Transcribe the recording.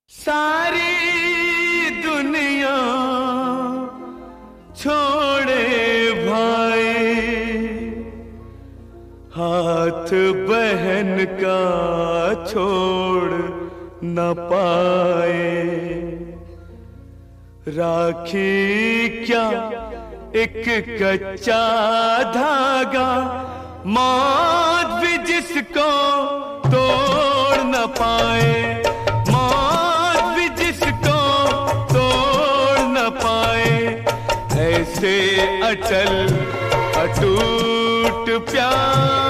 सारी दुनिया छोड़े भाई, हाथ बहन का छोड़ न पाए। राखी क्या एक कच्चा धागा, मौत भी जिसको तोड़ न पाए। ऐसे अटल अटूट प्यार